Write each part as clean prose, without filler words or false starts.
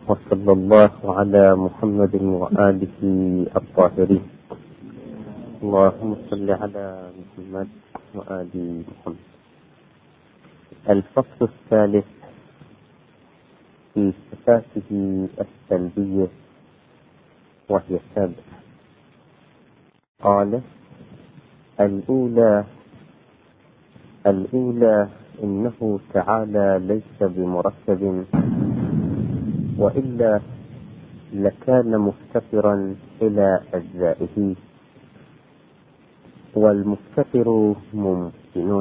وصلى الله على محمد وآله الطاهرين. اللهم صل على محمد وآل محمد. الفصل الثالث في صفاته السلبية وهي سابقة. قال: الأولى إنه تعالى ليس بمركب، وإلا لكان مفتقرا إلى أجزائه، والمفتقر ممكن.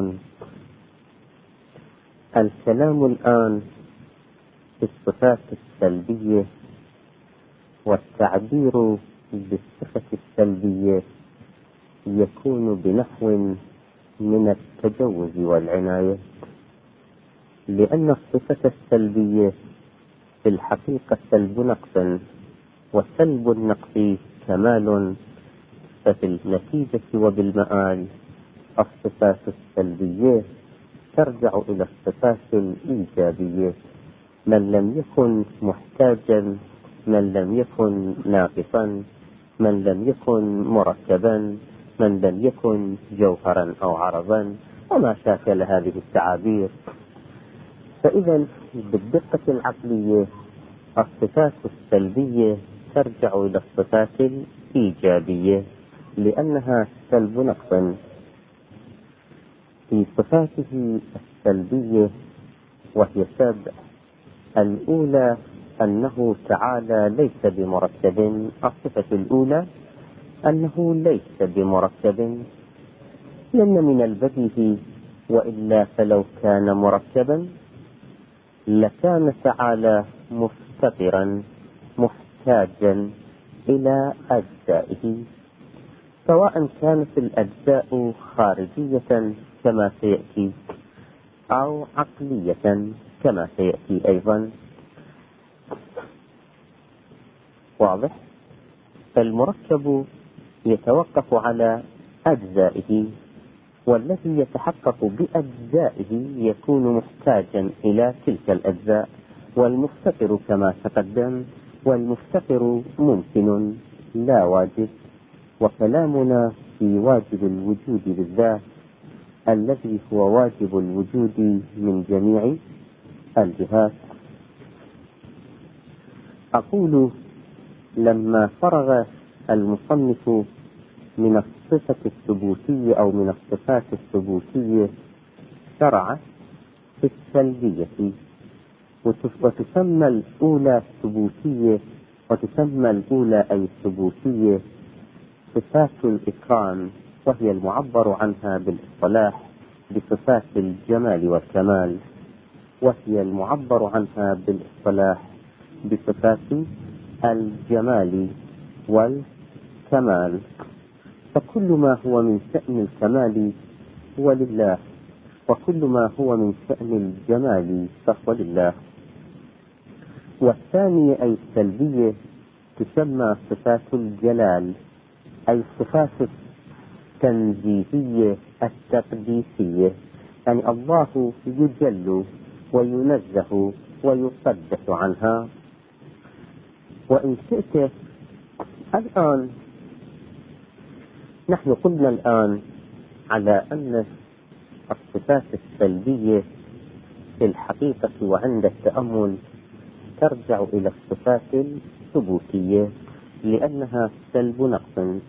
الكلام الآن في الصفات السلبية، والتعبير بالصفة السلبية يكون بنحو من التجوز والعناية، لأن الصفة السلبية في الحقيقة سلب نقص، وسلب النقص كمال، ففي النتيجة وبالمآل الصفات السلبية ترجع إلى الصفات الإيجابية. من لم يكن محتاجا، من لم يكن ناقصا، من لم يكن مركبا، من لم يكن جوهرا أو عرضا، وما شاكل هذه التعابير. فإذا بالدقة العقلية الصفات السلبية ترجع إلى الصفات الإيجابية، لأنها سلب نقص. في صفاته السلبية وهي سابقة: الأولى أنه تعالى ليس بمركب. الصفة الأولى أنه ليس بمركب، لأن من البديهي وإلا فلو كان مركبا لكان تعالى مفتقرا محتاجا إلى أجزائه، سواء كانت الأجزاء خارجية كما سيأتي أو عقلية كما سيأتي أيضا. واضح؟ فالمركب يتوقف على أجزائه، والذي يتحقق بأجزائه يكون محتاجا إلى تلك الأجزاء، والمفتقر كما تقدم، والمفتقر ممكن لا واجب. وكلامنا في واجب الوجود بالذات الذي هو واجب الوجود من جميع الجهات. أقول: لما فرغ المصنف من الصفة الثبوتية أو من الصفات الثبوتية شرع في السلبية، وتسمى الأولى الثبوتية، وتسمى الأولى أي الثبوتية صفات الإكرام، وهي المعبر عنها بالاصطلاح بصفات الجمال والكمال، وهي المعبر عنها بالاصطلاح بصفات الجمال والكمال. فكل ما هو من شأن الكمال هو لله، وكل ما هو من شأن الجمال فهو لله. والثانية أي السلبية تسمى صفات الجلال، أي الصفات التنزيهية التقديسية، يعني الله يجل وينزه ويقدس عنها. وإن شئت الآن نحن قلنا الآن على أن الصفات السلبية في الحقيقة وعند التأمل ترجع إلى الصفات الثبوتية، لأنها سلب نقص.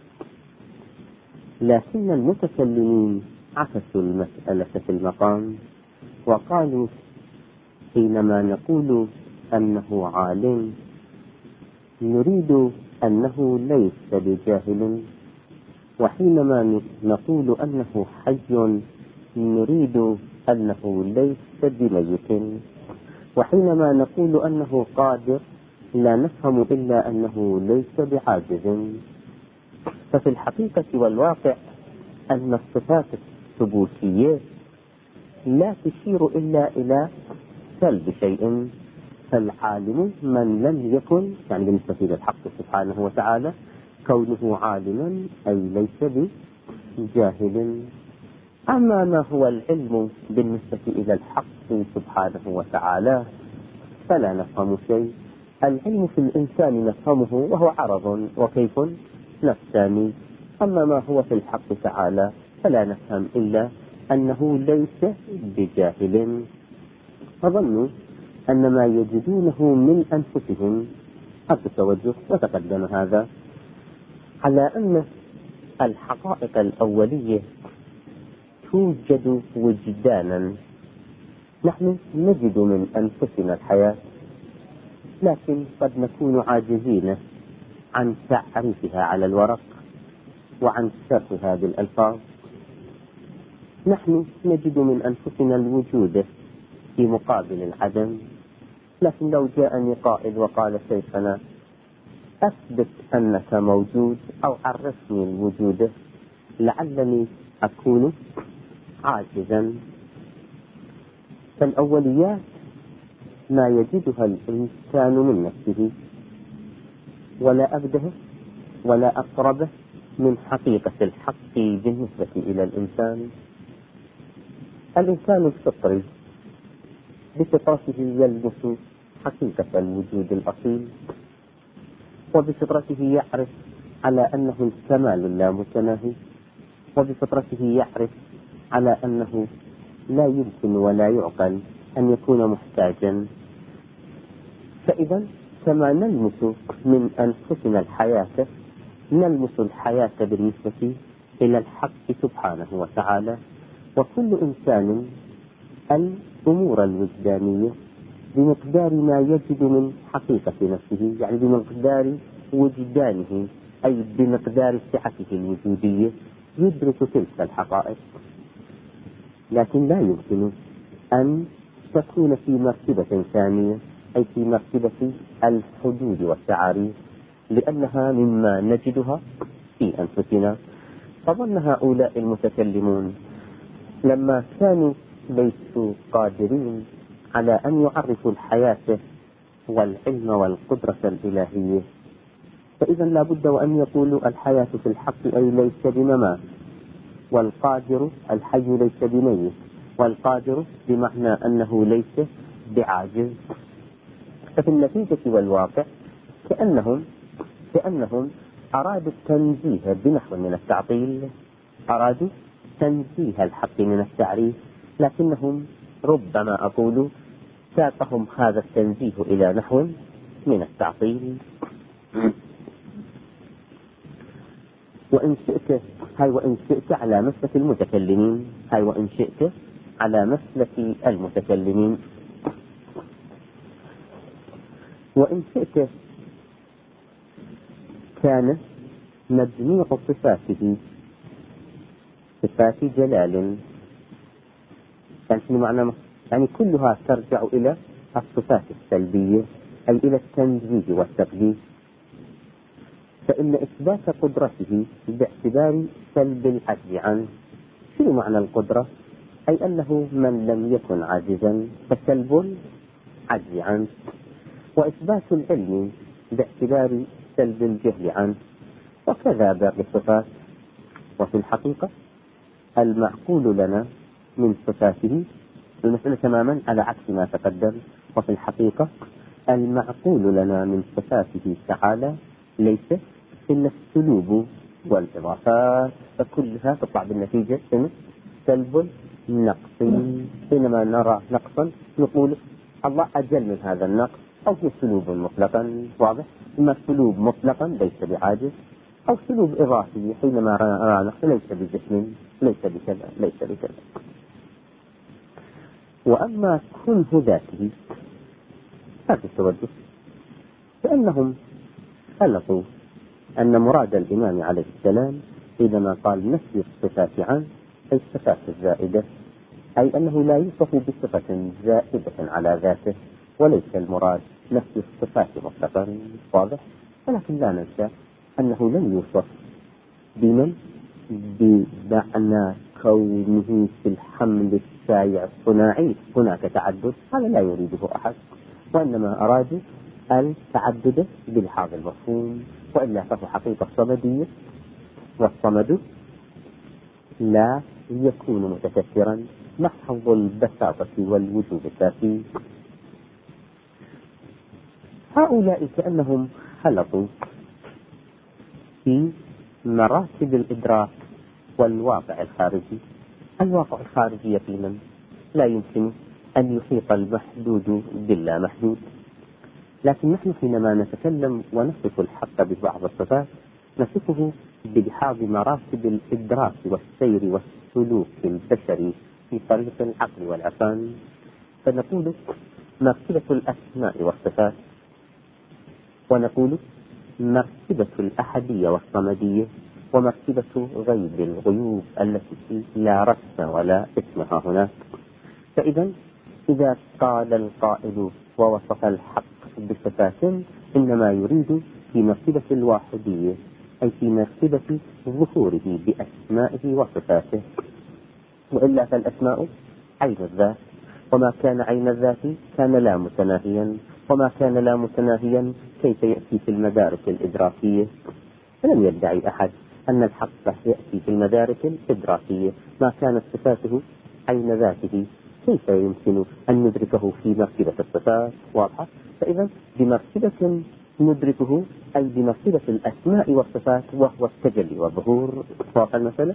لكن المتكلمين عكسوا المسألة في المقام، وقالوا: حينما نقول أنه عالم نريد أنه ليس بجاهل، وحينما نقول أنه حي نريد أنه ليس بميت، وحينما نقول أنه قادر لا نفهم إلا أنه ليس بعاجز. ففي الحقيقة والواقع أن الصفات الثبوتية لا تشير إلا إلى سلب شيء. فالعالم من لم يكن، يعني بالنسبة إلى الحق سبحانه وتعالى، كونه عالما أي ليس بجاهل. أما ما هو العلم بالنسبة إلى الحق سبحانه وتعالى فلا نفهم شيء، العلم في الإنسان نفهمه وهو عرض وكيف نفساني، أما ما هو في الحق تعالى فلا نفهم إلا أنه ليس بجاهل. فظنوا أن ما يجدونه من أنفسهم قد التوجه، وتقدم هذا على أن الحقائق الأولية توجد وجدانا. نحن نجد من أنفسنا الحياة، لكن قد نكون عاجزين عن تعريفها على الورق وعن شرحها بالألفاظ. نحن نجد من أنفسنا الوجود في مقابل العدم، لكن لو جاءني قائد وقال شيخنا أثبت أنك موجود أو عرفني الوجود، لعلني أكون عاجزا. فالأوليات ما يجدها الإنسان من نفسه، ولا أبده ولا أقربه من حقيقة الحق بالنسبة إلى الإنسان. الإنسان الفطري بفطرته يلمس حقيقة الوجود الأصيل، وبفطرته يعرف على أنه الكمال اللامتناهي، وبفطرته يعرف على أنه لا يمكن ولا يعقل أن يكون محتاجا. فإذا كما نلمس من أنفسنا الحياة، نلمس الحياة بالنسبة إلى الحق سبحانه وتعالى. وكل إنسان الأمور الوجدانية بمقدار ما يجد من حقيقة نفسه، يعني بمقدار وجدانه، أي بمقدار صحته الوجودية، يدرك تلك الحقائق. لكن لا يمكن أن تكون في مرتبة ثانية، أي في مرتبة الحدود والتعاريف، لأنها مما نجدها في أنفسنا. فظن هؤلاء المتكلمون لما كانوا ليسوا قادرين على أن يعرفوا الحياة والعلم والقدرة الإلهية، فإذا لا بد وأن يقولوا الحياة في الحق أي ليس بممات، والقادر الحي ليس بميت، والقادر بمعنى أنه ليس بعاجز. ففي النتيجة والواقع كأنهم أرادوا التنزيه بنحو من التعطيل، أرادوا تنزيه الحق من التعريف، لكنهم ربما أقول ساقهم هذا التنزيه إلى نحو من التعطيل. وإن شئت على مسلك المتكلمين، وإن شئت على مسلك المتكلمين، وإن شئت كان مجموع صفاته صفات جلال، يعني كلها ترجع إلى الصفات السلبية، أي إلى التنزيه والتقديس. فإن إثبات قدرته باعتبار سلب العجز عنه. شنو معنى القدرة؟ أي أنه من لم يكن عاجزا فسلب العجز عنه. وإثبات العلم باعتبار سلب الجهل عنه، وكذا باقي الصفات. وفي الحقيقة المعقول لنا من صفاته المسألة تماما على عكس ما تقدم. وفي الحقيقة المعقول لنا من صفاته تعالى ليس إلا السلوب والإضافات، فكلها تطلع بالنتيجة سلب النقص. حينما نرى نقصا نقول الله أجل من هذا النقص، أو في سلوب مطلقا. واضح؟ إما سلوب مطلقا ليس بعاجز، أو سلوب إضافي حينما نرى نقص ليس بجسم، ليس بكذا، ليس بكذا. وأما كنه ذاته هذا التوجه، فإنهم خلقوا أن مراد الإمام عليه السلام حينما قال نفي الصفات عنه أي الصفات الزائدة، أي أنه لا يوصف بصفة زائدة على ذاته، وليس المراد نفي الصفات مطلقا. واضح؟ ولكن لا ننسى أنه لم يوصف بمن بمعنى كونه في الحمل الشائع الصناعي هناك تعدد، هذا لا يريده أحد، وإنما أرادوا التعدد بالحاضر المفهوم، وإلا فهو حقيقة صمدية، والصمد لا يكون متكثرا محض البساطة والوجود الكافي. هؤلاء كأنهم خلطوا في مراتب الإدراك والواقع الخارجي. الواقع الخارجي يقينا لا يمكن أن يحيط المحدود باللا محدود، لكن نحن حينما نتكلم ونصف الحق ببعض الصفات نصفه بلحاظ مراتب الإدراك والسير والسلوك البشري في طريق العقل والعرفان، فنقول مرتبة الأسماء والصفات، ونقول مرتبة الأحدية والصمدية، ومرتبة غيب الغيوب التي لا رسم ولا اسمها هناك. فإذا إذا قال القائل ووصف الحق بصفات إنما يريد في مرتبة الواحدية، أي في مرتبة ظهوره بأسمائه وصفاته، وإلا فالأسماء عين الذات، وما كان عين الذات كان لا متناهيا، وما كان لا متناهيا كيف يأتي في المدارك الإدراكية؟ فلم يدعي أحد أن الحق يأتي في المدارك الإدراكية. ما كانت صفاته عين ذاته كيف يمكن أن ندركه في مرتبة الصفات؟ واضحة. فإذا بمرتبة ندركه أي بمرتبة الأسماء والصفات، وهو التجلي والظهور. واضح المسألة.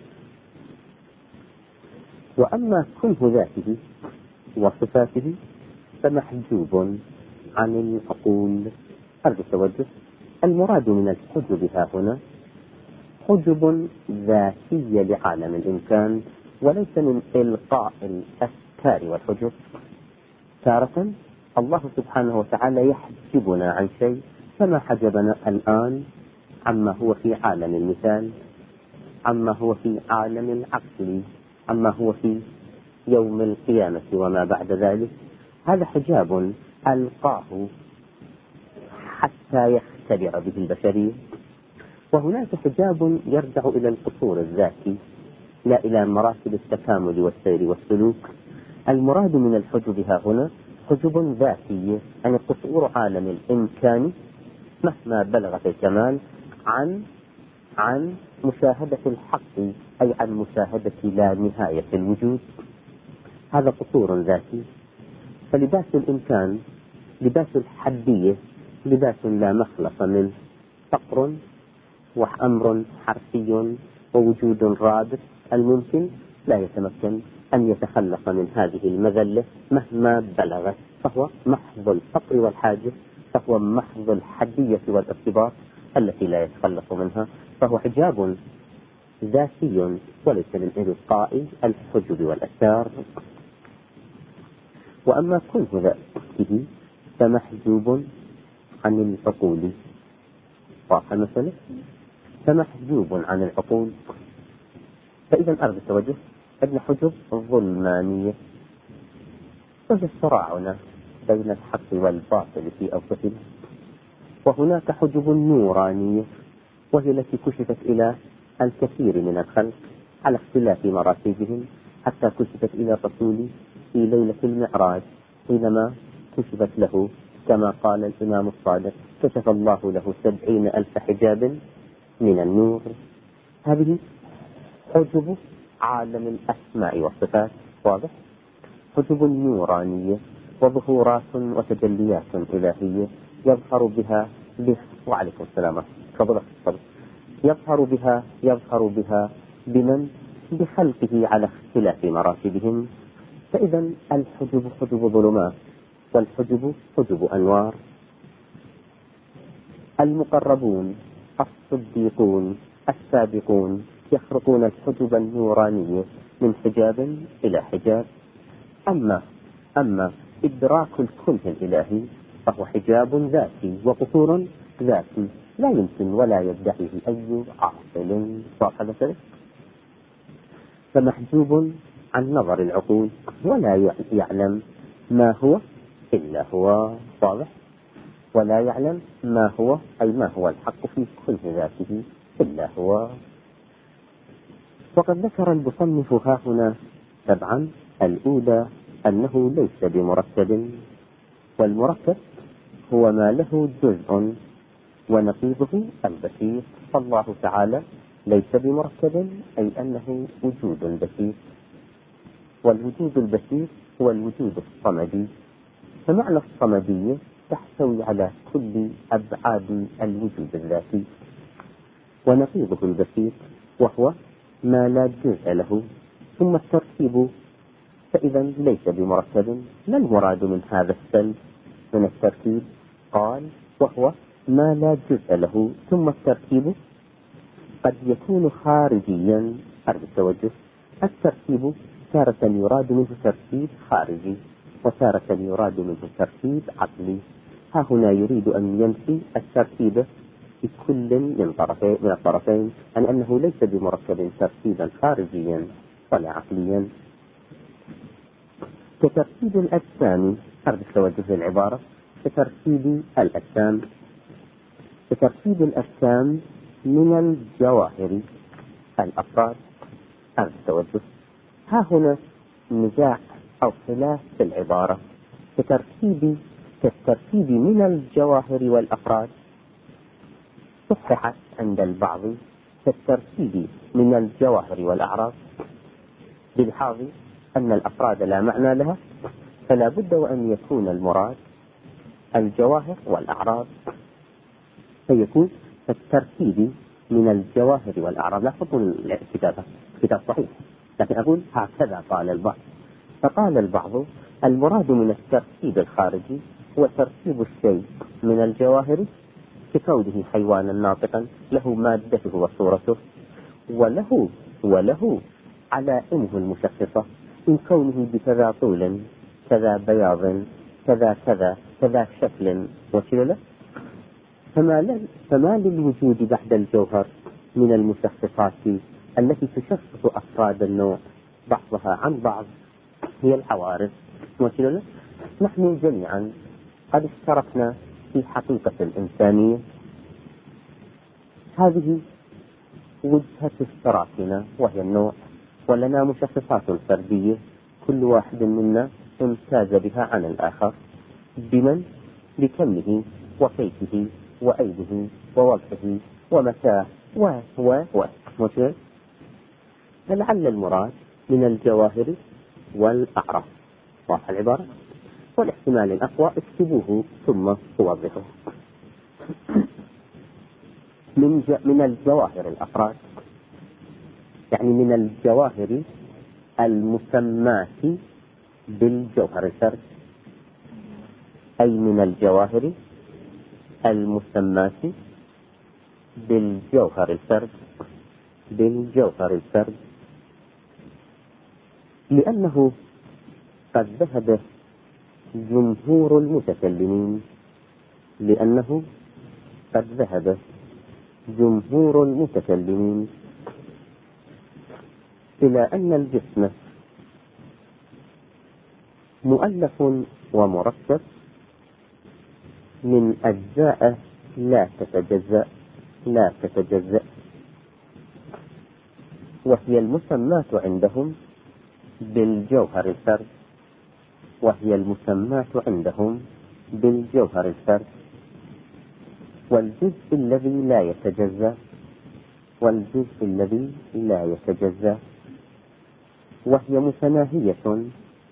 وأما كنه ذاته وصفاته فمحجوب عن العقول. أرجو التوجه. المراد من الحجب ها هنا حجب ذاتية لعالم الإمكان، وليس من إلقاء الأفكار والحجب. تارة الله سبحانه وتعالى يحجبنا عن شيء، كما حجبنا الآن عما هو في عالم المثال، عما هو في عالم العقل، عما هو في يوم القيامة وما بعد ذلك. هذا حجاب ألقاه حتى يختبر به البشرية. وهناك حجاب يرجع إلى القصور الذاتي لا إلى مراتب التكامل والسير والسلوك. المراد من الحجب ها هنا حجب ذاتي، يعني قصور عالم الإمكان مهما بلغت الكمال عن مشاهدة الحق، أي عن مشاهدة لا نهاية الوجود. هذا قصور ذاتي. فلباس الإمكان لباس الحدية، لباس لا مخلص منه، فقر وأمر حرفي ووجود رادف. الممكن لا يتمكن أن يتخلص من هذه المذلة مهما بلغت، فهو محض الفقر والحاجة، فهو محض الحدية والارتباط التي لا يتخلص منها. فهو حجاب ذاتي وليس من إلقاء الحجب والأثار. وأما كنه ذاته فمحجوب عن العقول. واضح مثلا. فمحجوب عن العقول. فإذا أرض التوجه أن حجب ظلمانية، وهي صراعنا بين الحق والباطل في أوسطنا. وهناك حجب نورانية، وهي التي كشفت إلى الكثير من الخلق على اختلاف مراتبهم، حتى كشفت إلى الرسول في ليلة المعراج حينما كشفت له كما قال الإمام الصادق: كشف الله له 70,000 حجاب من النور. هذه حجب عالم الأسماء والصفات. واضح. حجب نورانية وظهورات وتجليات إلهية يظهر بها وعليكم السلام. تفضل. يظهر بها بمن؟ بخلقه على اختلاف مراتبهم. فإذا الحجب حجب ظلمات، والحجب حجب أنوار. المقربون الصديقون السابقون يخرقون الحجب النورانية من حجاب إلى حجاب. أما إدراك الكنه الإلهي فهو حجاب ذاتي وقصور ذاتي لا يمكن ولا يدعيه أي عاقل. صاحب ذلك. فمحجوب عن نظر العقول، ولا يعلم ما هو إلا هو. واضح. ولا يعلم ما هو، أي ما هو الحق في كنه ذاته إلا هو. وقد ذكر المصنف ها هنا طبعا الأولى أنه ليس بمركب، والمركب هو ما له جزء ونقيضه البسيط. فالله تعالى ليس بمركب، أي أنه وجود بسيط، والوجود البسيط هو الوجود الصمدي. فمعنى الصمدية تحتوي على كل أبعاد الوجود الذاتي. ونقيضه البسيط وهو ما لا جزء له ثم التركيب، فإذا ليس بمركب. ما المراد من هذا السلب من التركيب؟ قال وهو ما لا جزء له ثم التركيب قد يكون خارجيا. هذا التوجه. التركيب تارة يراد منه تركيب خارجي وتارة يراد منه تركيب عقلي. ها هنا يريد أن ينفي التركيب في كل من الطرفين عن أنه ليس بمركب تركيبا خارجيا ولا عقليا. كتركيب الأجسام، هذا التوجه للعبارة، كتركيب الأجسام من الجواهر الأفراد. هذا التوجه. ها هنا نزاع أو خلاف في العبارة. كالتركيب من الجواهر والأفراد صححت عند البعض كالتركيب من الجواهر والأعراض، بلحاظ أن الأفراد لا معنى لها، فلا بد وأن يكون المراد الجواهر والأعراض، فيكون التركيب من الجواهر والأعراض. لا تقول كتاب صحيح، لكن أقول هكذا قال البعض. فقال البعض المراد من التركيب الخارجي هو تركيب الشيء من الجواهر ككونه حيوانا ناطقا له مادته وصورته وله علائمه المشخصة من كونه بكذا طول كذا بياض كذا شكل وكذا. فما للوجود بعد الجوهر من المشخصات التي تشخص أفراد النوع بعضها عن بعض هي العوارض وكذا. نحن جميعا قد اشتركنا في حقيقة الإنسانية، هذه وجهة اشتراكنا وهي النوع، ولنا مشخصات فردية كل واحد منا امتاز بها عن الآخر بكمه وكيفه وأيده ووضعه ومتاه ومثل. فلعل المراد من الجواهر والأعراض. واضح العبارة؟ والاحتمال الأقوى اكتبوه ثم توضحه. من الجواهر الأفراد، يعني من الجواهر المسماة بالجوهر الفرد، أي من الجواهر المسماة بالجوهر الفرد، لأنه قد ذهب جمهور المتكلمين إلى أن الجسم مؤلف ومركب من أجزاء لا تتجزأ، وهي المسماة عندهم بالجوهر الفرد، والجزء الذي لا يتجزأ وهي متناهية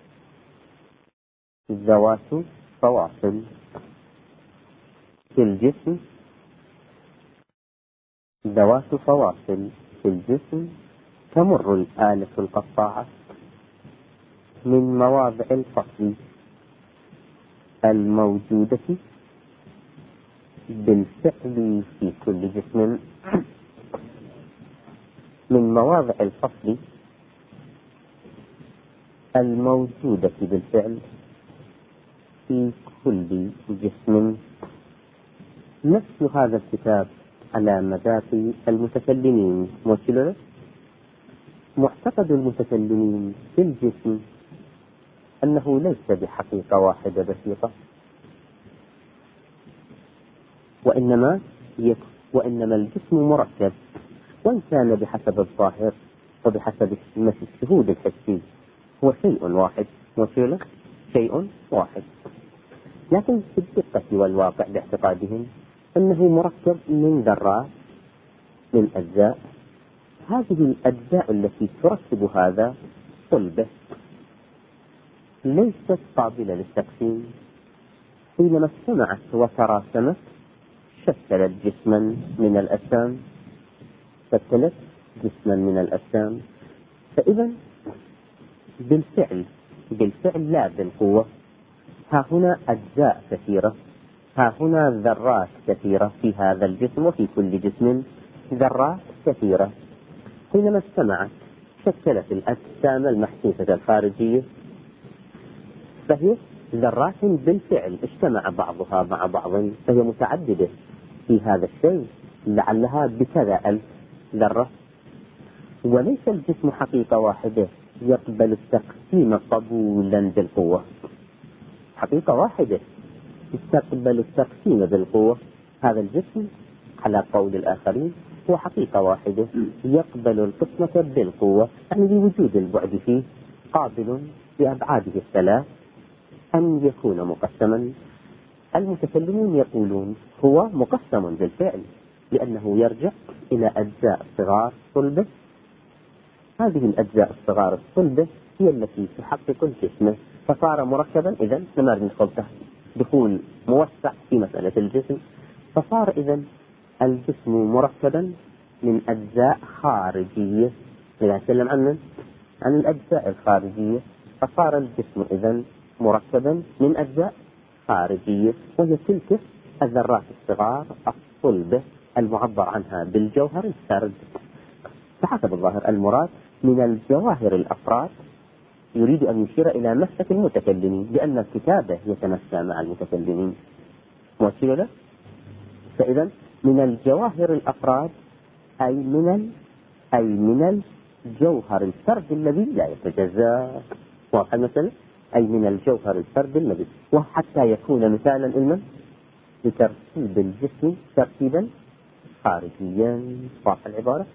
ذوات فواصل في الجسم تمر الآلة القطاعة من مواضع الفصل الموجودة بالفعل في كل جسم، من مواضع الفصل الموجودة بالفعل في كل جسم. نفس هذا الكتاب على مذاق المتكلمين وكذا. معتقد المتكلمين في الجسم أنه ليس بحقيقة واحدة بسيطة، وإنما الجسم مركب، وإن كان بحسب الظاهر وبحسب الشهود الحسي هو شيء واحد، لكن في الدقة والواقع باعتقادهم أنه مركب من ذرات، من أجزاء. هذه الأجزاء التي تركب هذا صلبة ليست قابلة للتقسيم، حينما اجتمعت وتراكمت شكلت جسما من الأجسام، شكلت جسما من الأجسام. فإذا بالفعل لا بالقوة، ها هنا أجزاء كثيرة، ها هنا ذرات كثيرة في هذا الجسم، وفي كل جسم ذرات كثيرة. حينما اجتمعت شكلت الأجسام المحسوسة الخارجية، فهي ذرات بالفعل اجتمع بعضها مع بعض، فهي متعددة في هذا الشيء، لعلها بكذا ألف ذرة. وليس الجسم حقيقة واحدة يقبل التقسيم قبولا بالقوة، حقيقة واحدة تقبل التقسيم بالقوة. هذا الجسم على قول الآخرين هو حقيقة واحدة يقبل القسمة بالقوة، يعني بوجود البعد فيه قابل بأبعاده الثلاث أن يكون مقسما. المتكلمون يقولون هو مقسم بالفعل، لأنه يرجع إلى أجزاء صغار صلبة. هذه الأجزاء الصغار الصلبة هي التي تحقق الجسم، فصار مركبا. إذن لما ندخل دخول موسع في مسألة الجسم، فصار إذن الجسم مركبا من أجزاء خارجية. إذا نتكلم عن الأجزاء الخارجية، فصار الجسم إذن مركبا من أجزاء خارجية، وهي تلك الذرات الصغار الصلبة المعبر عنها بالجوهر السرد. فحسب الظاهر المراد من الجواهر الأفراد يريد أن يشير إلى مسلك المتكلمين، لأن الكتابة يتمشى مع المتكلمين موصل له. فإذا من الجواهر الأفراد أي من الجوهر الفرد الذي لا يتجزأ. واضح المسألة؟ أي من الجوهر الفرد الذي، وحتى يكون مثالا إلما لترتيب الجسم ترتيبا خارجيا. واضح العبارة؟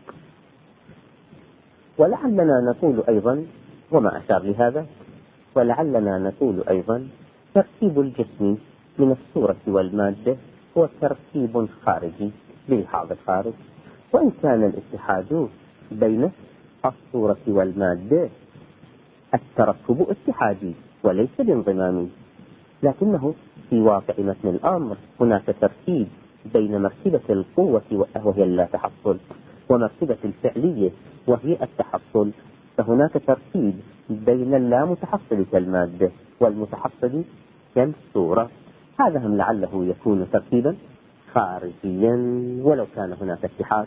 ولعلنا نقول أيضا، وما أشار لهذا، ولعلنا نقول أيضا ترتيب الجسم من الصورة والمادة هو ترتيب خارجي بلحاظ الخارج، وإن كان الاتحاد بين الصورة والمادة التركب اتحادي وليس بانضمامي، لكنه في واقع متن الأمر هناك ترتيب بين مرتبة القوة وهي اللا تحصل ومرتبة الفعلية وهي التحصل. فهناك ترتيب بين اللا متحصل كالمادة والمتحصل كالصورة. هذا هم لعله يكون ترتيبا خارجيا ولو كان هناك اتحاد.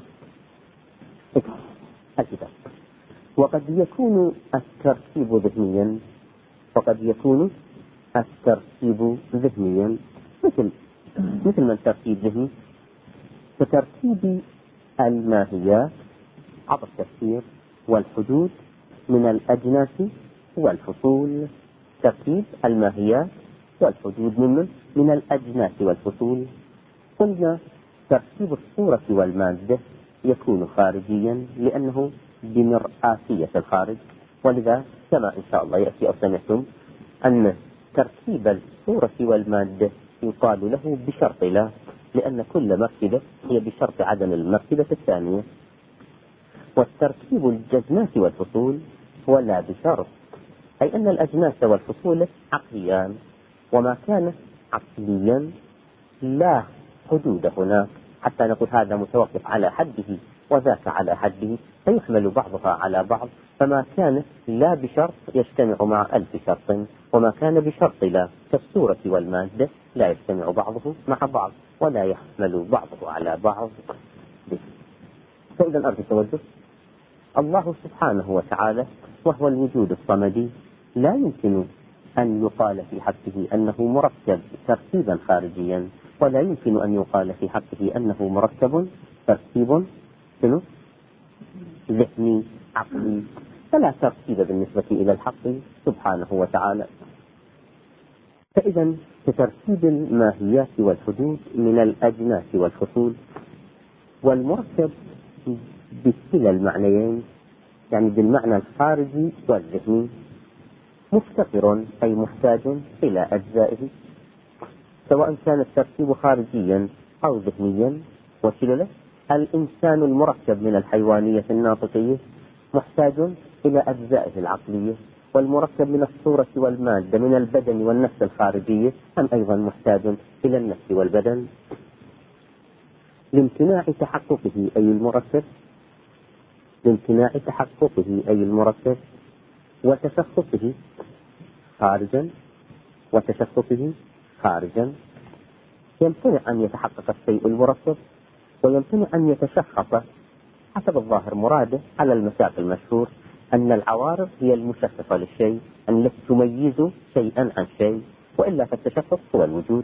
الكتاب وقد يكون الترتيب ذهنيا، وقد يكون الترتيب ذهنيا مثل ما الترتيب ذهني كترتيب الماهيات عبر التفسير والحدود من الأجناس والفصول. ترتيب الماهيات والحدود من الأجناس والفصول. قلنا ترتيب الصورة والمادة يكون خارجيا لأنه بمرآتية الخارج، ولذا كما إن شاء الله يأتي أو سمعتم أن ترتيب الصورة والمادة يقال له بشرط لا، لأن كل مرتبة هي بشرط عدم المرتبة الثانية. والترتيب الجزمات والفصول هو لا بشرط، أي أن الأجناس والفصول عقليان، وما كان عقليا لا حدود هناك حتى نقول هذا متوقف على حده وذاك على حده، فيحمل بعضها على بعض. فما كان لا بشرط يجتمع مع ألف شرط، وما كان بشرط لا كالصورة والمادة لا يجتمع بعضه مع بعض ولا يحمل بعضه على بعض. فإذا أرجو التوجه، الله سبحانه وتعالى وهو الوجود الصمدي لا يمكن أن يقال في حقه أنه مركب ترتيبا خارجيا، ولا يمكن أن يقال في حقه أنه مركب ترتيب ذهني عقلي، فلا ترتيب بالنسبة إلى الحق سبحانه وتعالى. فإذا كترتيب الماهيات والحدود من الأجناس والفصول. والمركب بكلا المعنيين، يعني بالمعنى الخارجي والذهني، مفتقر أي محتاج إلى أجزائه، سواء كان الترتيب خارجيا أو ذهنيا. وشلله الإنسان المركب من الحيوانية الناطقية محتاج إلى أجزائه العقلية، والمركب من الصورة والمادة من البدن والنفس الخارجية أم أيضا محتاج إلى النفس والبدن؟ لامتناع تحققه أي المركب، لامتناع تحققه أي المركب وتشخصه خارجا، وتشخصه خارجا، يمتنع أن يتحقق الشيء المركب ويمتنع أن يتشخص حسب الظاهر مراده على المساق المشهور أن العوارض هي المشخصة للشيء التي تميز شيئا عن شيء، وإلا فالتشخص هو الوجود.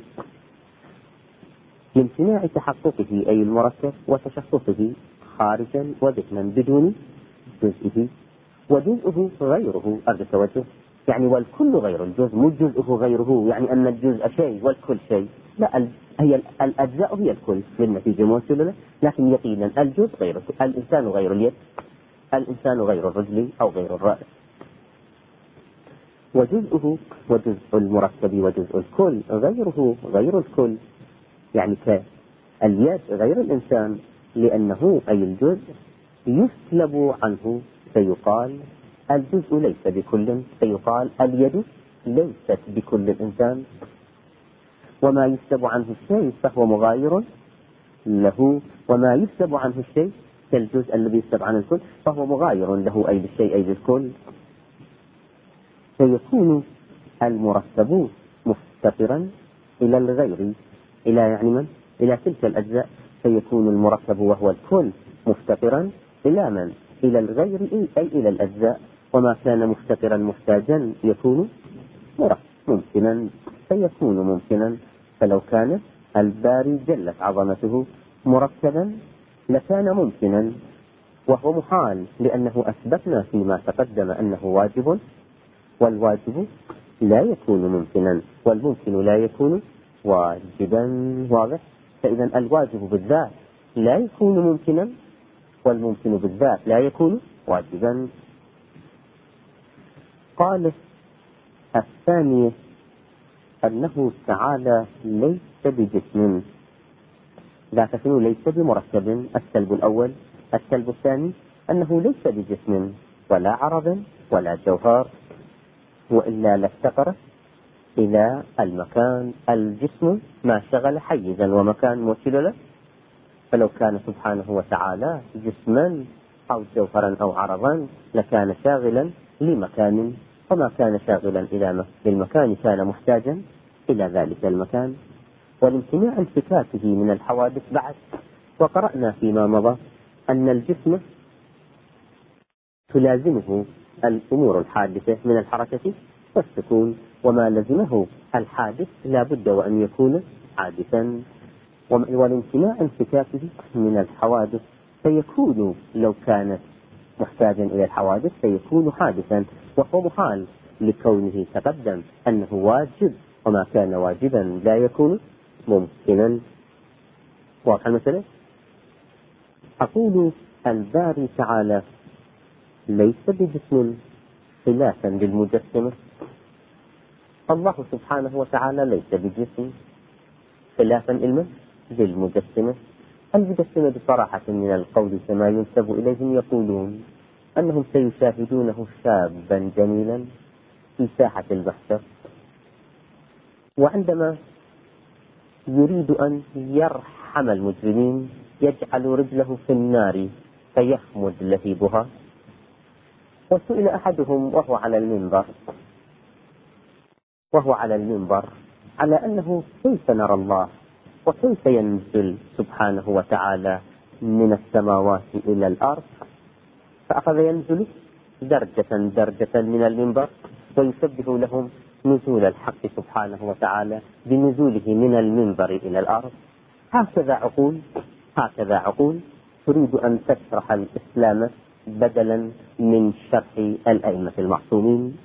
لامتناع تحققه أي المركب وتشخصه خارجا وذهنا بدون جزئه، وجزءه غيره أرجو التوجه، يعني والكل غير الجزء، مو جزءه غيره يعني أن الجزء شيء والكل شيء، لا، هي الأجزاء هي الكل للنتيجة موصلة، لكن يقينا الجزء غير الإنسان غير اليد، الإنسان غير الرجل أو غير الرأس. وجزءه وجزء المركب وجزء الكل غيره غير الكل، يعني كاليد غير الإنسان، لأنه أي الجزء يسلب عنه فيقال الجزء ليس بكل، فيقال اليد ليست بكل الإنسان. وما يسلب عنه الشيء فهو مغاير له، وما يسلب عنه الشيء كالجزء الذي يسلب عن الكل فهو مغاير له أي بالشيء أي بالكل. فيكون المركب مفتقرا إلى الغير، إلى يعني من؟ إلى تلك الأجزاء، فيكون المركب وهو الكل مفتقرا إلى من؟ إلى الغير أي إلى الأجزاء، وما كان مفتقرا محتاجا يكون ممكنا، فيكون ممكنا. فلو كان الباري جلت عظمته مركبا لكان ممكنا، وهو محال لأنه أثبتنا فيما تقدم أنه واجب، والواجب لا يكون ممكنا والممكن لا يكون واجبا. واضح؟ فإذا الواجب بالذات لا يكون ممكنا والممكن بالذات لا يكون واجبا. قال الثاني أنه تعالى ليس بجسم، لا تكون ليس بمركب، السلب الأول. السلب الثاني أنه ليس بجسم ولا عرض ولا جوهر، وإلا لافتقر إلى المكان. الجسم ما شغل حيزا ومكان موصل له، فلو كان سبحانه وتعالى جسما أو جوهرا أو عرضا لكان شاغلا لمكان، وما كان شاغلا للمكان كان محتاجا إلى ذلك المكان. والامتناع انفكاكه من الحوادث بعد، وقرأنا فيما مضى أن الجسم تلازمه الأمور الحادثة من الحركة والسكون، وما لزمه الحادث لا بد وأن يكون حادثا. والامتناع انفكاكه من الحوادث فيكون لو كانت محتاجا إلى الحوادث فيكون حادثا، وهو محال لكونه تقدم أنه واجب، وما كان واجبا لا يكون ممكنا. واضح المسألة؟ أقول الباري تعالى ليس بجسم خلافا للمجسمة. الله سبحانه وتعالى ليس بجسم خلافا للمجسمة. المجسمة بصراحة من القول كما ينسب إليهم يقولون أنهم سيشاهدونه شابا جميلا في ساحة المحشر، وعندما يريد أن يرحم المجرمين يجعل رجله في النار فيخمد لهيبها. وسئل أحدهم وهو على المنبر على أنه كيف نرى الله وكيف ينزل سبحانه وتعالى من السماوات إلى الأرض، فأخذ ينزل درجة من المنبر ويشبه لهم نزول الحق سبحانه وتعالى بنزوله من المنبر إلى الأرض. هكذا عقول تريد أن تشرح الإسلام بدلا من شرح الأئمة المعصومين.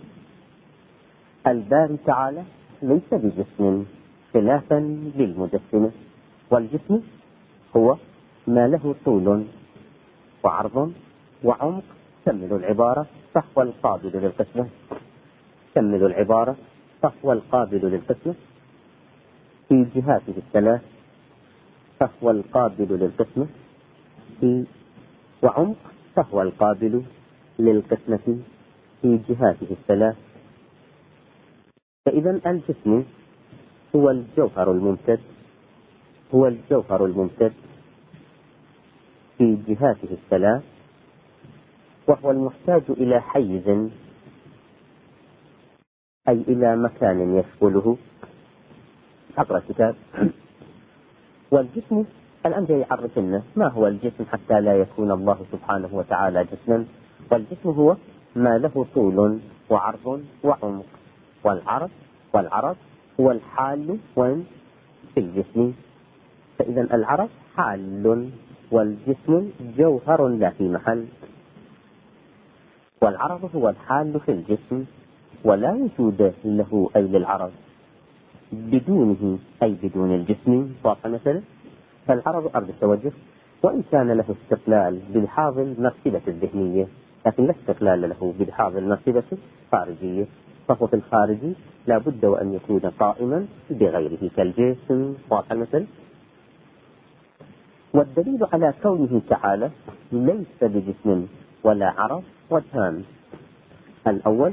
الباري تعالى ليس بجسم خلافا للمجسمة، والجسم هو ما له طول وعرض وعمق. كملوا العبارة فهو القابل للقسمة. كملوا العبارة فهو القابل للقسمة في جهاته الثلاث، فهو القابل للقسمة في وعمق، فهو القابل للقسمة في جهاته الثلاث. فإذا الجسم هو الجوهر الممتد في جهاته الثلاث، وهو المحتاج إلى حيز أي إلى مكان يشغله عبر الكتاب. والجسم الآن جاي يعرف لنا ما هو الجسم حتى لا يكون الله سبحانه وتعالى جسما. والجسم هو ما له طول وعرض وعمق، والعرض هو الحال وين في الجسم. فإذا العرض حال والجسم جوهر لا في محل، والعرض هو الحال في الجسم ولا وجود له أي للعرض بدونه أي بدون الجسم. واضح مثلا؟ فالعرض أرض التوجه، وإن كان له استقلال بلحاظ المرتبة الذهنية، لكن لا استقلال له بلحاظ المرتبة الخارجية، فهو في الخارجي لا بد وأن يكون قائما بغيره كالجسم. واضح مثلا؟ والدليل على كونه تعالى ليس بجسم ولا عرض وجهان. الأول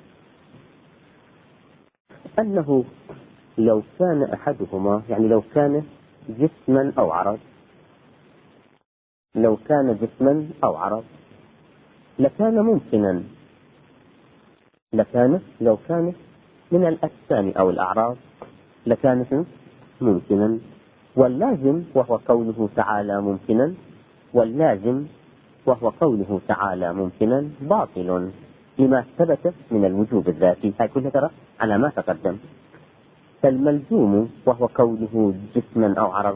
أنه لو كان أحدهما، يعني لو كان جسما أو عرض، لكان ممكنا، لو كان من الأجسام أو الأعراض لكانت ممكنا. واللازم وهو قوله تعالى ممكنا باطل لما ثبت من الوجوب الذاتي. هاي كلها ترى على ما تقدم. فالملزوم وهو كونه جسما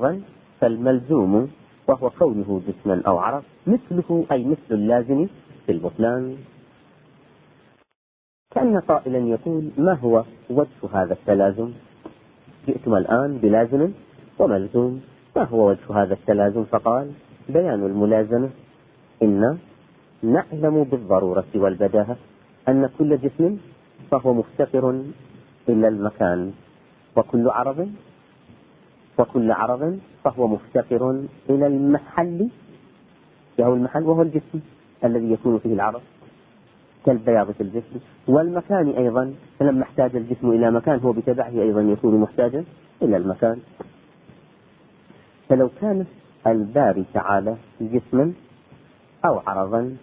أو عرض مثله أي مثل اللازم في البطلان. كأن قائلا يقول ما هو وجه هذا التلازم؟ جئتم الآن بلازم وملزوم، ما هو وجه هذا التلازم؟ فقال بيان الملازمة. إن نعلم بالضرورة والبداهة أن كل جسم فهو مفتقر إلى المكان، وكل عرض فهو مفتقر إلى المحل، وهو الجسم الذي يكون فيه العرض كالبياض في الجسم. والمكان أيضا، فلما احتاج الجسم إلى مكان هو بتبعه أيضا يكون محتاجا إلى المكان. فلو كان الباري تعالى جسما أو عرضا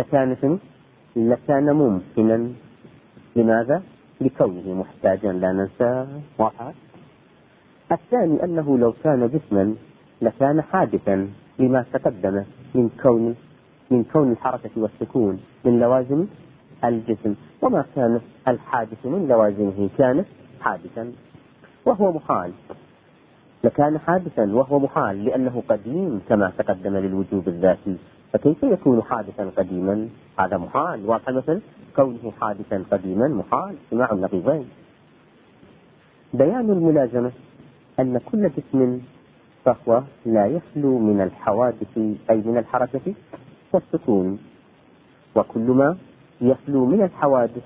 لكان ممكنا. لماذا؟ لكونه محتاجا، لا ننسى. واضح؟ الثاني أنه لو كان جسما لكان حادثا لما تقدم من كون الحركة والسكون من لوازم الجسم، وما كان الحادث من لوازمه كان حادثا وهو محال. لكان حادثا وهو محال لأنه قديم كما تقدم للوجوب الذاتي، فكيف يكون حادثا قديما؟ هذا محال. واضح مثلا؟ كونه حادثا قديما محال، اجتماع النقيضين. بيان الملازمة أن كل جسم فهو لا يخلو من الحوادث أي من الحركة والسكون، وكل ما يخلو من الحوادث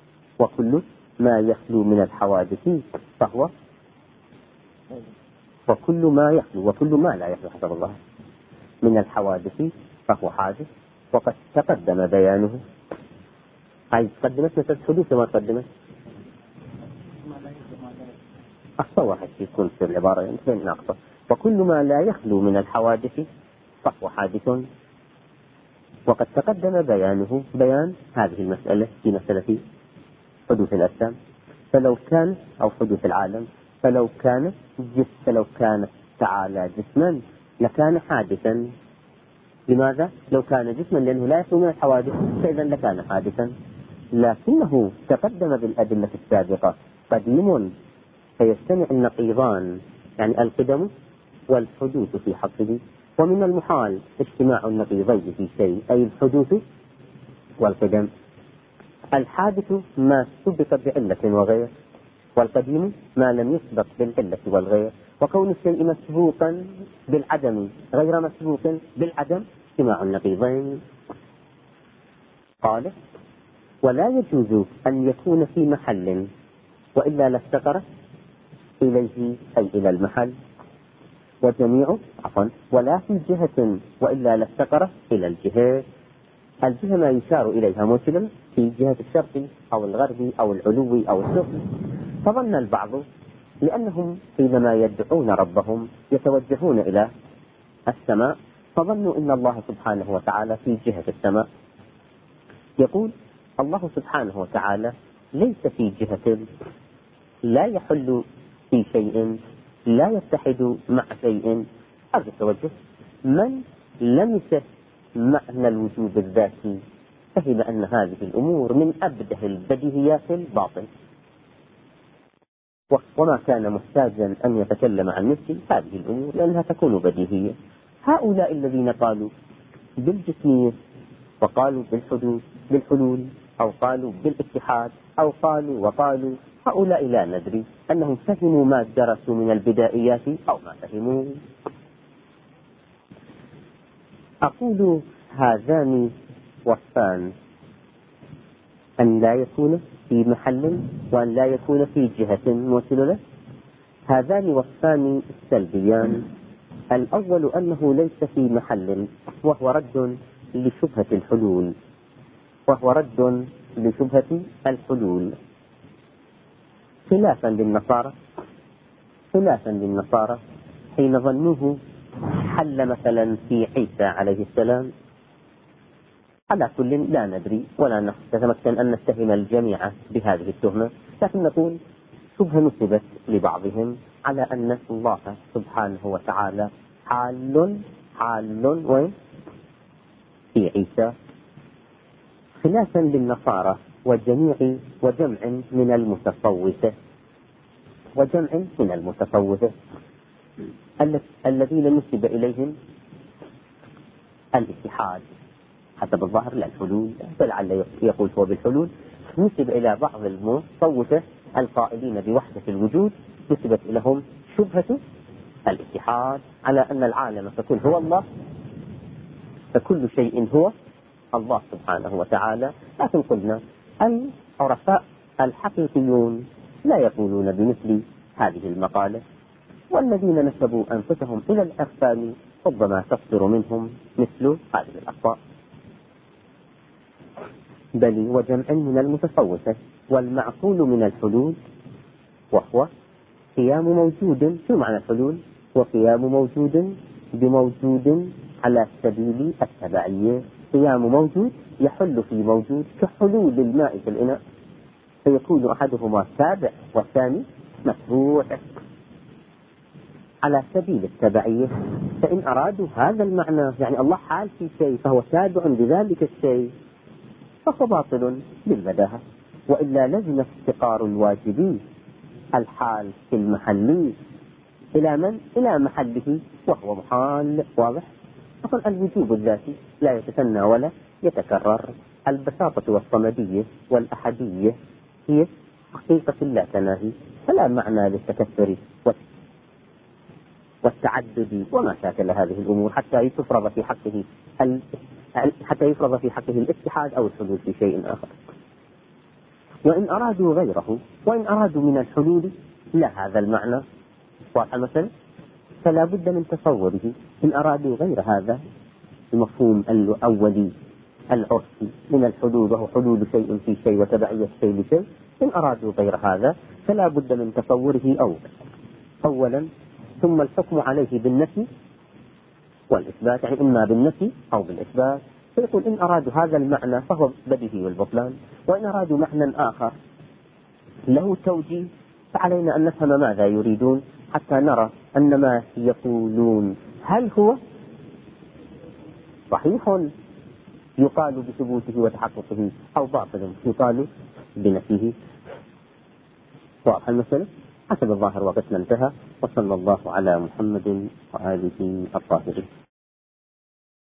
فهو، وكل ما لا يخلو حسب الله من الحوادث فهو حادث. وقد تقدم بيانه. هاي تقدمت مثل حدوث ما تقدمت أصوى حتى يكون في العبارة يمكن ناقصة. وكل ما لا يخلو من الحوادث فهو حادث. وقد تقدم بيان هذه المسألة في مسألة حدوث الأجسام. أو حدوث العالم. فلو كان تعالى جسما لكان حادثا. لماذا؟ لو كان جسما لأنه لا يخلو من الحوادث، فإذا لكان حادثا. لكنه تقدم بالأدلة السابقة قديم، فيجتمع النقيضان، يعني القدم والحدوث في حقه. ومن المحال اجتماع النقيضين في شيء، أي الحدوث والقدم. الحادث ما سبق بعلة وغير، والقديم ما لم يسبق بالعلة والغير. وكون الشيء مسبوقا بالعدم غير مسبوق بالعدم اجتماع النقيضين. قال ولا يجوز أن يكون في محل وإلا لافتقر إليه أي إلى المحل، ولا في جهة وإلا لافتقر إلى الجهة. الجهة ما يشار إليها مثلا في جهة الشرقي أو الغربي أو العلوي أو السفلي. فظن البعض لأنهم حينما يدعون ربهم يتوجهون إلى السماء، فظنوا أن الله سبحانه وتعالى في جهة السماء. يقول الله سبحانه وتعالى ليس في جهة، لا يحل في شيء، لا يتحد مع شيء. هذا التوجه من لمس معنى الوجود الذاتي فهم أن هذه الأمور من أبده البديهيات الباطن، وما كان محتاجا أن يتكلم عن مثل هذه الأمور لأنها تكون بديهية. هؤلاء الذين قالوا بالجسمية وقالوا بالحلول أو قالوا بالاتحاد أو قالوا هؤلاء لا ندري أنهم فهموا ما درسوا من البدائيات أو ما فهموا. أقول هذان وصفان، أن لا يكون في محل وأن لا يكون في جهة موصلة له، هذان وصفان سلبيان. الأول أنه ليس في محل، وهو رد لشبهة الحلول، خلافا للنصارى حين ظنوه حل مثلا في عيسى عليه السلام. على كل لا ندري ولا نتمكن أن نتهم الجميع بهذه التهمة، لكن نقول شبهة نسبت لبعضهم على أن الله سبحانه وتعالى حال وين في عيسى، خلافا للنصارى وجمع من المتصوفة الذين نسب إليهم الاتحاد حسب الظاهر، لا الحلول، فلعل يقول هو بالحلول. نسب إلى بعض المتصوفة القائلين بوحدة الوجود، نسبت لهم شبهة الاتحاد على أن العالم فكل هو الله، فكل شيء هو الله سبحانه وتعالى. لكن قلنا العرفاء الحقيقيون لا يقولون بمثل هذه المقالة، والذين نسبوا أنفسهم إلى الأغفال ربما تصدر منهم مثل هذه الأخطاء. بل وجمع من المتصوفة. والمعقول من الحلول وهو قيام موجود، شو معنى الحلول؟ وقيام موجود بموجود على سبيل التبعية. قيام موجود يحل في موجود كحلول الماء في الإناء، فيكون أحدهما تابع والثاني متبوع على سبيل التبعية. فإن أرادوا هذا المعنى، يعني الله حال في شيء فهو تابع لذلك الشيء، فهو باطل بالبداهة. وإلا لزم افتقار الواجبين الحال في المحل إلى من؟ إلى محله وهو محال واضح. أصلا الوجوب الذاتي لا يتثنى ولا يتكرر. البساطة والصمدية والأحدية هي حقيقة لا تناهي، فلا معنى للتكثر والتعدد وما شاكل هذه الأمور حتى يفرض في حقه الاتحاد أو الحلول في شيء آخر. وإن أرادوا غيره، وإن أرادوا من الحلول لا هذا المعنى واضح مثلا، فلا بد من تصوره. إن أرادوا غير هذا المفهوم الأولي العرفي من الحلول، وهو حلول شيء في شيء وتبعية شيء لشيء، إن أرادوا غير هذا فلا بد من تصوره أولا، ثم الحكم عليه بالنفي والإثبات، يعني إما بالنفي أو بالإثبات. فيقول إن أرادوا هذا المعنى فهو بديهي والبطلان، وإن أرادوا معنى آخر له توجيه فعلينا أن نفهم ماذا يريدون حتى نرى أن ما يقولون هل هو صحيح يقال بثبوته وتحققه أو باطل يقال بنفيه. واضح المسألة؟ حسب الظاهر وقتنا انتهى، وصلى الله على محمد وآله الطاهرين.